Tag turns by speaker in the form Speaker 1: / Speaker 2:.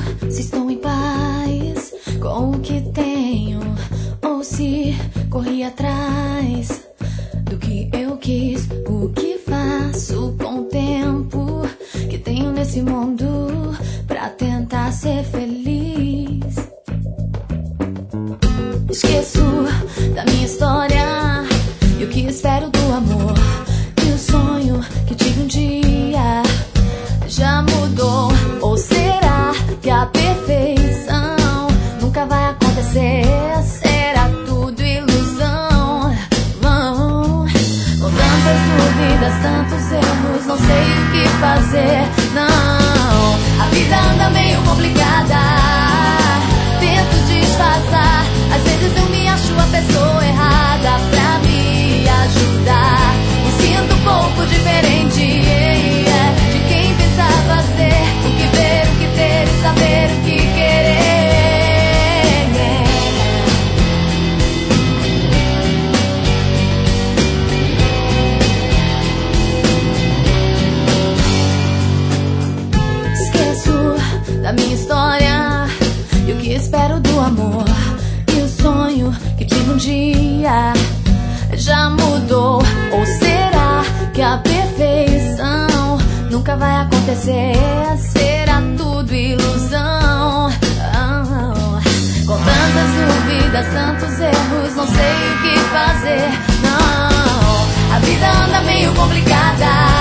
Speaker 1: se estou em paz com o que tenho, ou se corri atrás do que eu quis. O que faço com o tempo que tenho nesse mundo pra tentar ser feliz? Esqueço da minha história e o que espero do amor, e o sonho que tive um dia já mudou. Ou será que a perfeição nunca vai acontecer? Será tudo ilusão? Com tantas dúvidas, tantos erros, não sei o que fazer. Não, a vida anda meio complicada, tento disfarçar. Às vezes eu me acho a pessoa errada pra me ajudar. Me sinto um pouco diferente, de quem pensava ser. O que ver, o que ter e saber o que querer. Esqueço da minha história e o que espero do amor, e o sonho que tive um dia já mudou. Ou será que a perfeição nunca vai acontecer? Será tudo ilusão? Com tantas dúvidas, tantos erros, não sei o que fazer. Não, a vida anda meio complicada,